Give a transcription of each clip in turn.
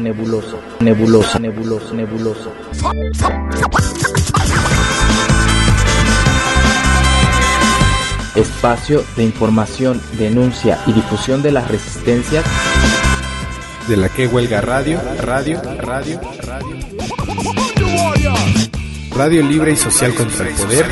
nebulosa, nebulosa, nebulosa, nebulosa. Espacio de información, denuncia y difusión de las resistencias de la que huelga radio libre y social contra el poder.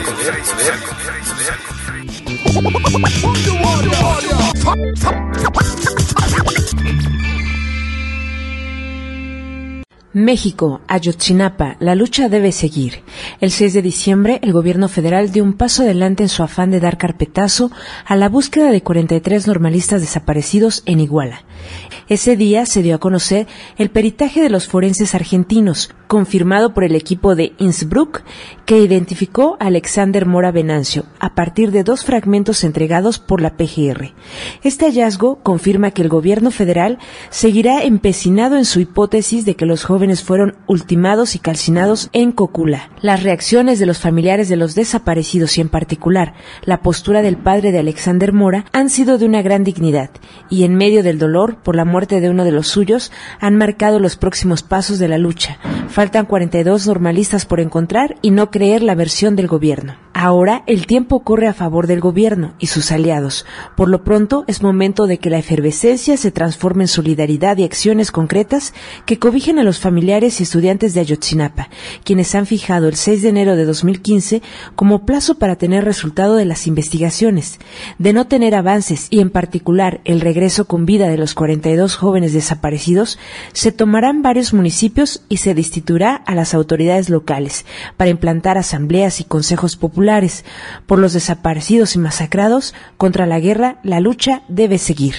México, Ayotzinapa, la lucha debe seguir. El 6 de diciembre, el gobierno federal dio un paso adelante en su afán de dar carpetazo a la búsqueda de 43 normalistas desaparecidos en Iguala. Ese día se dio a conocer el peritaje de los forenses argentinos, confirmado por el equipo de Innsbruck, que identificó a Alexander Mora Venancio a partir de 2 fragmentos entregados por la PGR. Este hallazgo confirma que el gobierno federal seguirá empecinado en su hipótesis de que los jóvenes fueron ultimados y calcinados en Cocula. Las reacciones de los familiares de los desaparecidos y en particular la postura del padre de Alexander Mora han sido de una gran dignidad y en medio del dolor por la muerte de uno de los suyos han marcado los próximos pasos de la lucha. Faltan 42 normalistas por encontrar y no creer la versión del gobierno. Ahora el tiempo corre a favor del gobierno y sus aliados. Por lo pronto es momento de que la efervescencia se transforme en solidaridad y acciones concretas que cobijen a los familiares y estudiantes de Ayotzinapa, quienes han fijado el 6 de enero de 2015 como plazo para tener resultado de las investigaciones. De no tener avances y en particular el regreso con vida de los 42 jóvenes desaparecidos, se tomarán varios municipios y se destituirá a las autoridades locales para implantar asambleas y consejos populares. Por los desaparecidos y masacrados, contra la guerra, la lucha debe seguir.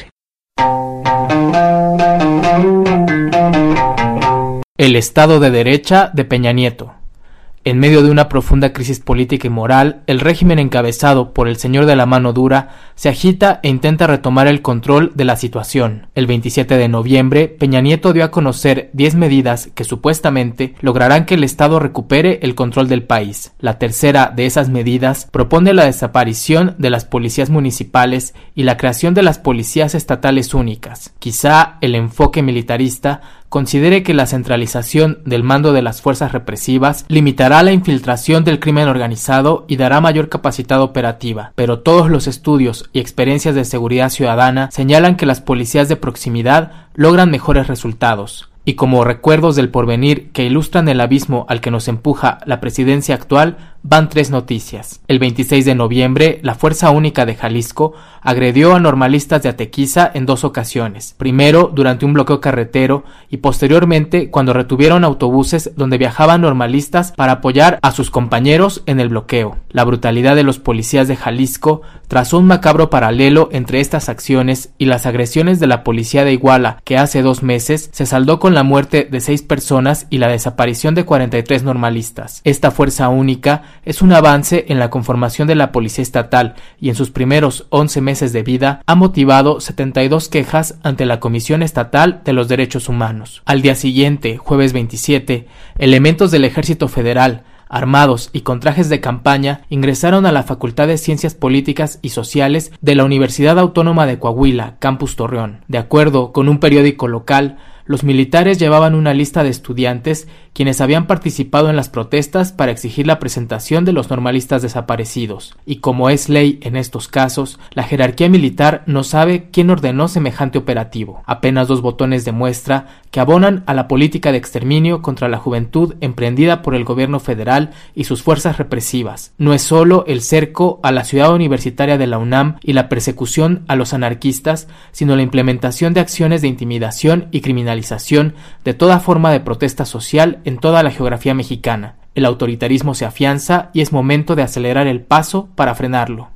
El Estado de Derecha de Peña Nieto. En medio de una profunda crisis política y moral, el régimen encabezado por el señor de la mano dura se agita e intenta retomar el control de la situación. El 27 de noviembre, Peña Nieto dio a conocer 10 medidas que supuestamente lograrán que el Estado recupere el control del país. La tercera de esas medidas propone la desaparición de las policías municipales y la creación de las policías estatales únicas. Quizá el enfoque militarista considere que la centralización del mando de las fuerzas represivas limitará la infiltración del crimen organizado y dará mayor capacidad operativa, pero todos los estudios y experiencias de seguridad ciudadana señalan que las policías de proximidad logran mejores resultados. Y como recuerdos del porvenir que ilustran el abismo al que nos empuja la presidencia actual, van 3 noticias. El 26 de noviembre, la Fuerza Única de Jalisco agredió a normalistas de Atequiza en 2 ocasiones. Primero, durante un bloqueo carretero y posteriormente cuando retuvieron autobuses donde viajaban normalistas para apoyar a sus compañeros en el bloqueo. La brutalidad de los policías de Jalisco trazó un macabro paralelo entre estas acciones y las agresiones de la policía de Iguala, que hace 2 meses se saldó con la muerte de 6 personas y la desaparición de 43 normalistas. Esta Fuerza Única es un avance en la conformación de la Policía Estatal y en sus primeros 11 meses de vida ha motivado 72 quejas ante la Comisión Estatal de los Derechos Humanos. Al día siguiente, jueves 27, elementos del Ejército Federal, armados y con trajes de campaña, ingresaron a la Facultad de Ciencias Políticas y Sociales de la Universidad Autónoma de Coahuila, Campus Torreón. De acuerdo con un periódico local, los militares llevaban una lista de estudiantes quienes habían participado en las protestas para exigir la presentación de los normalistas desaparecidos. Y como es ley en estos casos, la jerarquía militar no sabe quién ordenó semejante operativo. Apenas 2 botones de muestra que abonan a la política de exterminio contra la juventud emprendida por el gobierno federal y sus fuerzas represivas. No es solo el cerco a la ciudad universitaria de la UNAM y la persecución a los anarquistas, sino la implementación de acciones de intimidación y criminalización de toda forma de protesta social en toda la geografía mexicana. El autoritarismo se afianza y es momento de acelerar el paso para frenarlo.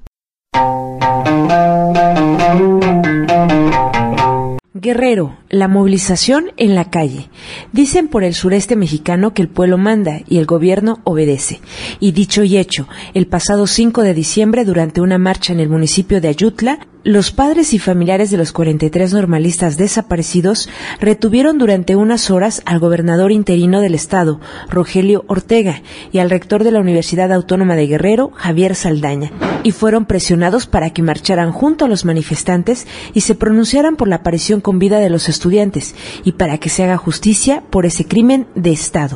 Guerrero, la movilización en la calle. Dicen por el sureste mexicano que el pueblo manda y el gobierno obedece. Y dicho y hecho, el pasado 5 de diciembre, durante una marcha en el municipio de Ayutla, Los padres y familiares de los 43 normalistas desaparecidos retuvieron durante unas horas al gobernador interino del estado, Rogelio Ortega, y al rector de la Universidad Autónoma de Guerrero, Javier Saldaña, y fueron presionados para que marcharan junto a los manifestantes y se pronunciaran por la aparición con vida de los estudiantes y para que se haga justicia por ese crimen de Estado.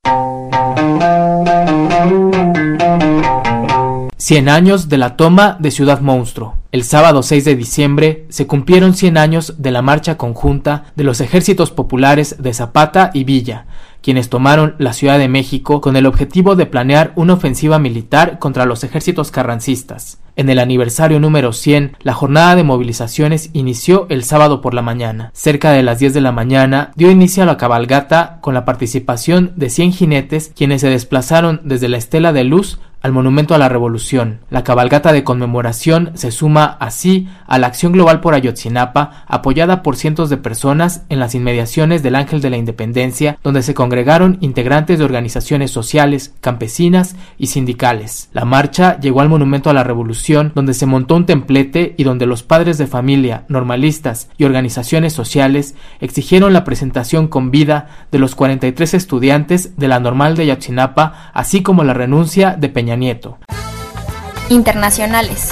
100 años de la toma de Ciudad Monstruo. El sábado 6 de diciembre se cumplieron 100 años de la marcha conjunta de los ejércitos populares de Zapata y Villa, quienes tomaron la Ciudad de México con el objetivo de planear una ofensiva militar contra los ejércitos carrancistas. En el aniversario número 100, la jornada de movilizaciones inició el sábado por la mañana. Cerca de las 10 de la mañana dio inicio a la cabalgata con la participación de 100 jinetes, quienes se desplazaron desde la Estela de Luz al Monumento a la Revolución. La cabalgata de conmemoración se suma así a la Acción Global por Ayotzinapa, apoyada por cientos de personas en las inmediaciones del Ángel de la Independencia, donde se congregaron integrantes de organizaciones sociales, campesinas y sindicales. La marcha llegó al Monumento a la Revolución, donde se montó un templete y donde los padres de familia, normalistas y organizaciones sociales exigieron la presentación con vida de los 43 estudiantes de la Normal de Ayotzinapa, así como la renuncia de Peña Nieto. Internacionales.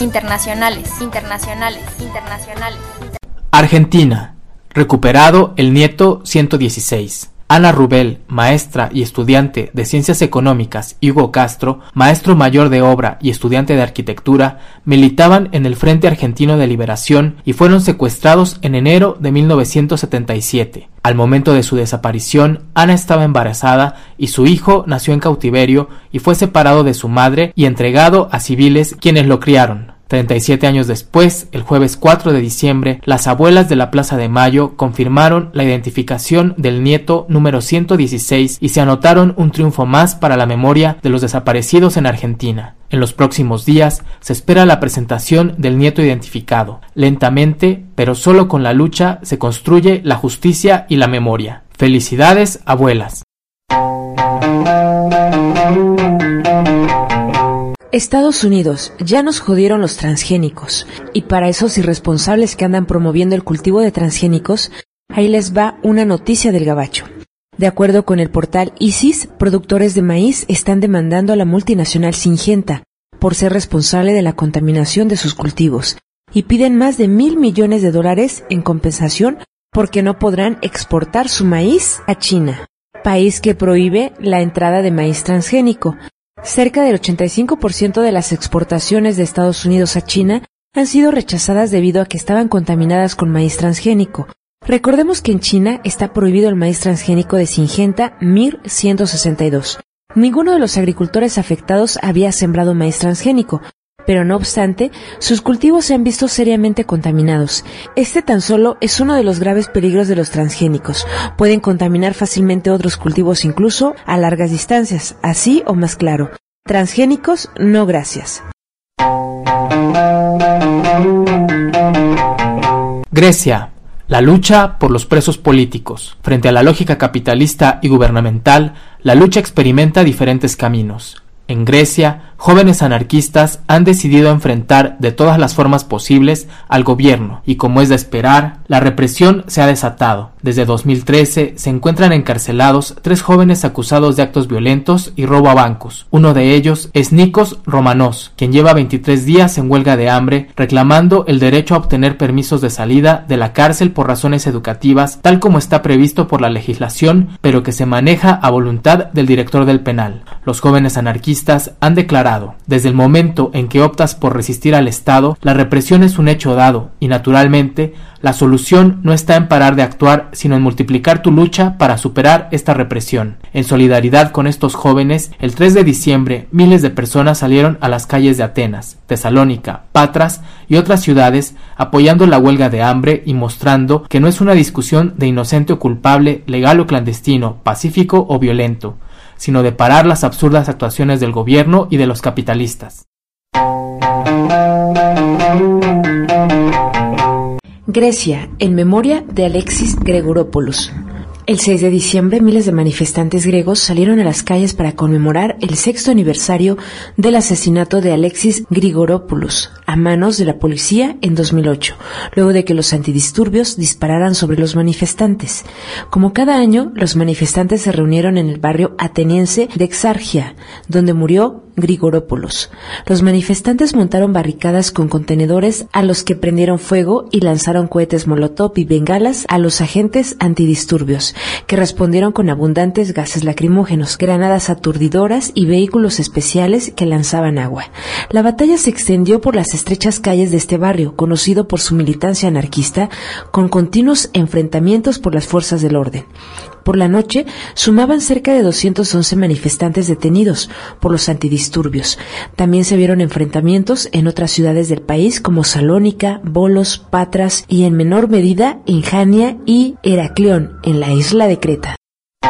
Argentina. Recuperado el nieto 116. Ana Rubel, maestra y estudiante de Ciencias Económicas, y Hugo Castro, maestro mayor de obra y estudiante de arquitectura, militaban en el Frente Argentino de Liberación y fueron secuestrados en enero de 1977. Al momento de su desaparición, Ana estaba embarazada y su hijo nació en cautiverio y fue separado de su madre y entregado a civiles quienes lo criaron. 37 años después, el jueves 4 de diciembre, las abuelas de la Plaza de Mayo confirmaron la identificación del nieto número 116 y se anotaron un triunfo más para la memoria de los desaparecidos en Argentina. En los próximos días se espera la presentación del nieto identificado. Lentamente, pero solo con la lucha, se construye la justicia y la memoria. Felicidades, abuelas. Estados Unidos, ya nos jodieron los transgénicos, y para esos irresponsables que andan promoviendo el cultivo de transgénicos, ahí les va una noticia del gabacho. De acuerdo con el portal ISIS, productores de maíz están demandando a la multinacional Syngenta por ser responsable de la contaminación de sus cultivos, y piden más de $1,000 millones en compensación porque no podrán exportar su maíz a China, país que prohíbe la entrada de maíz transgénico. Cerca del 85% de las exportaciones de Estados Unidos a China han sido rechazadas debido a que estaban contaminadas con maíz transgénico. Recordemos que en China está prohibido el maíz transgénico de Syngenta MIR 162. Ninguno de los agricultores afectados había sembrado maíz transgénico, pero no obstante, sus cultivos se han visto seriamente contaminados. Este tan solo es uno de los graves peligros de los transgénicos. Pueden contaminar fácilmente otros cultivos incluso a largas distancias, así o más claro. Transgénicos, no gracias. Grecia. La lucha por los presos políticos. Frente a la lógica capitalista y gubernamental, la lucha experimenta diferentes caminos. En Grecia, jóvenes anarquistas han decidido enfrentar de todas las formas posibles al gobierno y, como es de esperar, la represión se ha desatado. Desde 2013 se encuentran encarcelados 3 jóvenes acusados de actos violentos y robo a bancos. Uno de ellos es Nikos Romanos, quien lleva 23 días en huelga de hambre reclamando el derecho a obtener permisos de salida de la cárcel por razones educativas, tal como está previsto por la legislación, pero que se maneja a voluntad del director del penal. Los jóvenes anarquistas han declarado: desde el momento en que optas por resistir al Estado, la represión es un hecho dado y, naturalmente, la solución no está en parar de actuar, sino en multiplicar tu lucha para superar esta represión. En solidaridad con estos jóvenes, el 3 de diciembre, miles de personas salieron a las calles de Atenas, Tesalónica, Patras y otras ciudades apoyando la huelga de hambre y mostrando que no es una discusión de inocente o culpable, legal o clandestino, pacífico o violento, sino de parar las absurdas actuaciones del gobierno y de los capitalistas. Grecia, en memoria de Alexis Gregoropoulos. El 6 de diciembre, miles de manifestantes griegos salieron a las calles para conmemorar el 6º aniversario del asesinato de Alexis Grigoropoulos a manos de la policía en 2008, luego de que los antidisturbios dispararan sobre los manifestantes. Como cada año, los manifestantes se reunieron en el barrio ateniense de Exarchia, donde murió Grigoropoulos. Los manifestantes montaron barricadas con contenedores a los que prendieron fuego y lanzaron cohetes molotov y bengalas a los agentes antidisturbios, que respondieron con abundantes gases lacrimógenos, granadas aturdidoras y vehículos especiales que lanzaban agua. La batalla se extendió por las estrechas calles de este barrio, conocido por su militancia anarquista, con continuos enfrentamientos por las fuerzas del orden. Por la noche, sumaban cerca de 211 manifestantes detenidos por los antidisturbios. También se vieron enfrentamientos en otras ciudades del país como Salónica, Volos, Patras y en menor medida en Jania y Heraclión, en la isla de Creta.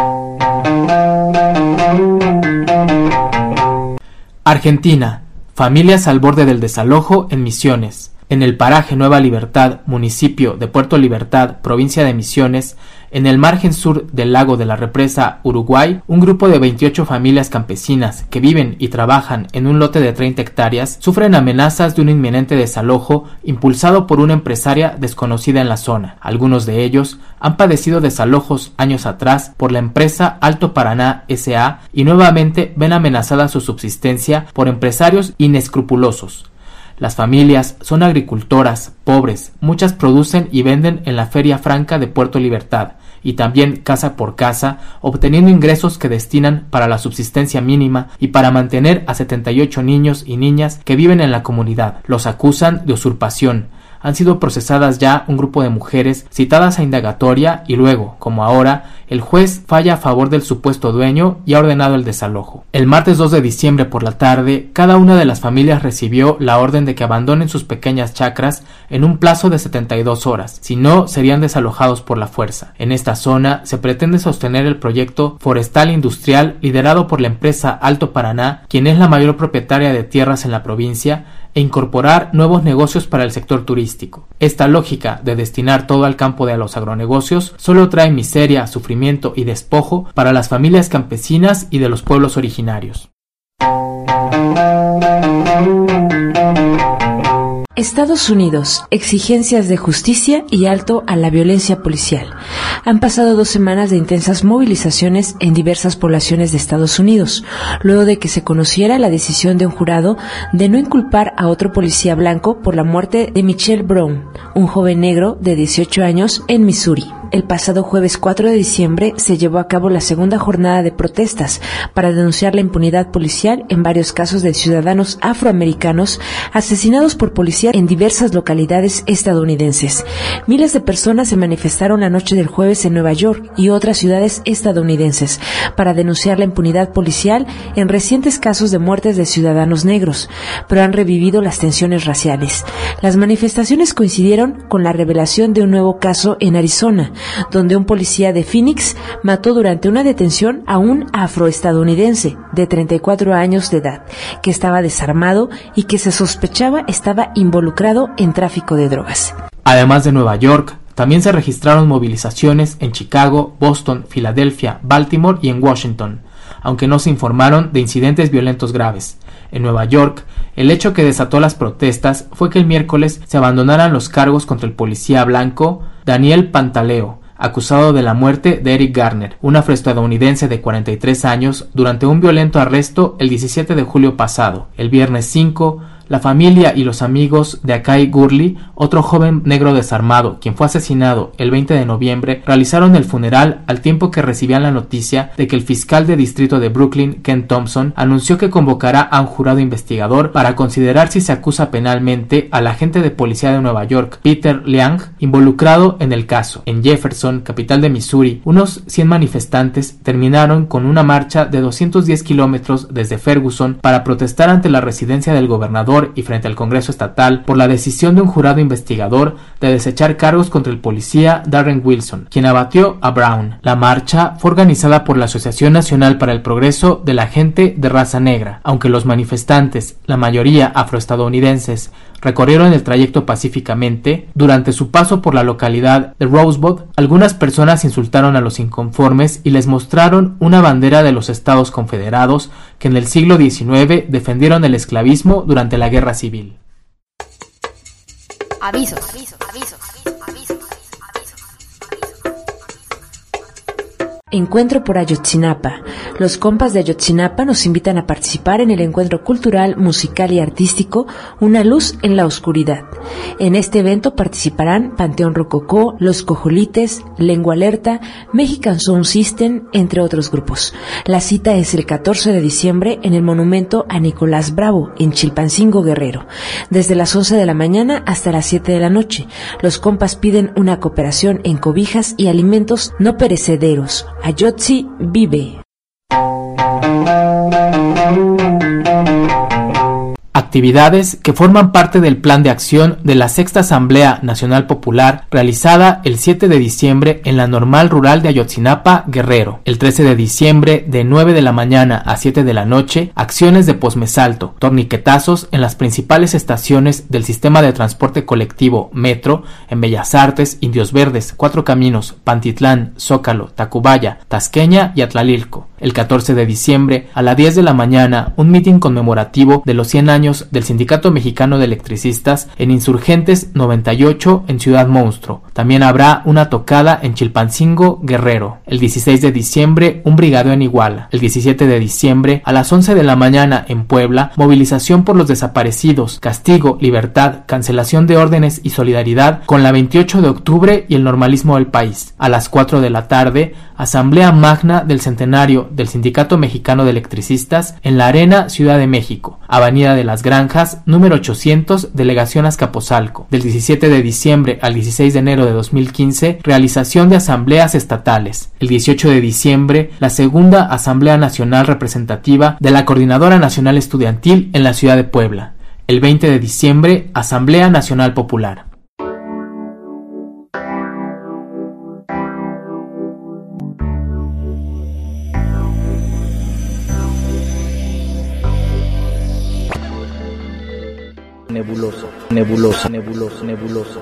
Argentina. Familias al borde del desalojo en Misiones. En el paraje Nueva Libertad, municipio de Puerto Libertad, provincia de Misiones, en el margen sur del lago de la represa Uruguay, un grupo de 28 familias campesinas que viven y trabajan en un lote de 30 hectáreas sufren amenazas de un inminente desalojo impulsado por una empresaria desconocida en la zona. Algunos de ellos han padecido desalojos años atrás por la empresa Alto Paraná S.A. y nuevamente ven amenazada su subsistencia por empresarios inescrupulosos. Las familias son agricultoras, pobres, muchas producen y venden en la Feria Franca de Puerto Libertad y también casa por casa, obteniendo ingresos que destinan para la subsistencia mínima y para mantener a 78 niños y niñas que viven en la comunidad. Los acusan de usurpación. Han sido procesadas ya un grupo de mujeres citadas a indagatoria y luego, como ahora, el juez falla a favor del supuesto dueño y ha ordenado el desalojo. El martes 2 de diciembre por la tarde, cada una de las familias recibió la orden de que abandonen sus pequeñas chacras en un plazo de 72 horas, si no serían desalojados por la fuerza. En esta zona se pretende sostener el proyecto forestal industrial liderado por la empresa Alto Paraná, quien es la mayor propietaria de tierras en la provincia, e incorporar nuevos negocios para el sector turístico. Esta lógica de destinar todo al campo de los agronegocios solo trae miseria, sufrimiento y despojo para las familias campesinas y de los pueblos originarios. Estados Unidos, exigencias de justicia y alto a la violencia policial. Han pasado 2 semanas de intensas movilizaciones en diversas poblaciones de Estados Unidos, luego de que se conociera la decisión de un jurado de no inculpar a otro policía blanco por la muerte de Michael Brown, un joven negro de 18 años en Missouri. El pasado jueves 4 de diciembre se llevó a cabo la segunda jornada de protestas para denunciar la impunidad policial en varios casos de ciudadanos afroamericanos asesinados por policías en diversas localidades estadounidenses. Miles de personas se manifestaron la noche del jueves en Nueva York y otras ciudades estadounidenses para denunciar la impunidad policial en recientes casos de muertes de ciudadanos negros, pero han revivido las tensiones raciales. Las manifestaciones coincidieron con la revelación de un nuevo caso en Arizona, donde un policía de Phoenix mató durante una detención a un afroestadounidense de 34 años de edad, que estaba desarmado y que se sospechaba estaba involucrado en tráfico de drogas. Además de Nueva York, también se registraron movilizaciones en Chicago, Boston, Filadelfia, Baltimore y en Washington, aunque no se informaron de incidentes violentos graves. En Nueva York, el hecho que desató las protestas fue que el miércoles se abandonaran los cargos contra el policía blanco Daniel Pantaleo, acusado de la muerte de Eric Garner, un afroestadounidense de 43 años, durante un violento arresto el 17 de julio pasado. El viernes 5, la familia y los amigos de Akai Gurley, otro joven negro desarmado, quien fue asesinado el 20 de noviembre, realizaron el funeral al tiempo que recibían la noticia de que el fiscal de distrito de Brooklyn, Ken Thompson, anunció que convocará a un jurado investigador para considerar si se acusa penalmente al agente de policía de Nueva York, Peter Liang, involucrado en el caso. En Jefferson, capital de Missouri, unos 100 manifestantes terminaron con una marcha de 210 kilómetros desde Ferguson para protestar ante la residencia del gobernador y frente al Congreso Estatal por la decisión de un jurado investigador de desechar cargos contra el policía Darren Wilson, quien abatió a Brown. La marcha fue organizada por la Asociación Nacional para el Progreso de la Gente de Raza Negra. Aunque los manifestantes, la mayoría afroestadounidenses, recorrieron el trayecto pacíficamente. Durante su paso por la localidad de Rosebud, algunas personas insultaron a los inconformes y les mostraron una bandera de los Estados Confederados que en el siglo XIX defendieron el esclavismo durante la Guerra Civil. Avisos. Encuentro por Ayotzinapa. Los compas de Ayotzinapa nos invitan a participar en el encuentro cultural, musical y artístico Una luz en la oscuridad. En este evento participarán Panteón Rococó, Los Cojolites, Lengua Alerta, Mexican Sound System, entre otros grupos. La cita es el 14 de diciembre en el monumento a Nicolás Bravo, en Chilpancingo, Guerrero, desde las 11 de la mañana hasta las 7 de la noche. Los compas piden una cooperación en cobijas y alimentos no perecederos. Ayotzi vive. Actividades que forman parte del plan de acción de la Sexta Asamblea Nacional Popular realizada el 7 de diciembre en la Normal Rural de Ayotzinapa, Guerrero. El 13 de diciembre de 9 de la mañana a 7 de la noche, acciones de posmesalto, torniquetazos en las principales estaciones del sistema de transporte colectivo Metro en Bellas Artes, Indios Verdes, Cuatro Caminos, Pantitlán, Zócalo, Tacubaya, Tasqueña y Atlalilco. El 14 de diciembre a las 10 de la mañana, un mitin conmemorativo de los 100 años del Sindicato Mexicano de Electricistas en Insurgentes 98 en Ciudad Monstruo. También habrá una tocada en Chilpancingo, Guerrero. El 16 de diciembre, un brigadeo en Iguala. El 17 de diciembre, a las 11 de la mañana en Puebla, movilización por los desaparecidos, castigo, libertad, cancelación de órdenes y solidaridad con la 28 de octubre y el normalismo del país. A las 4 de la tarde, Asamblea Magna del Centenario del Sindicato Mexicano de Electricistas en la Arena, Ciudad de México, Avenida de las Granjas, número 800, Delegación Azcapotzalco. Del 17 de diciembre al 16 de enero de 2015, realización de asambleas estatales. El 18 de diciembre, la segunda Asamblea Nacional Representativa de la Coordinadora Nacional Estudiantil en la ciudad de Puebla. El 20 de diciembre, Asamblea Nacional Popular. Nebuloso.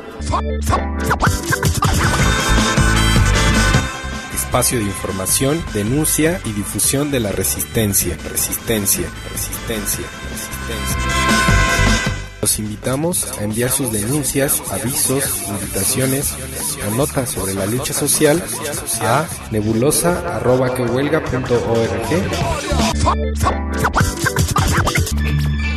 Espacio de información, denuncia y difusión de la resistencia. Los invitamos a enviar sus denuncias, avisos, invitaciones o notas sobre la lucha social a nebulosa@quehuelga.org.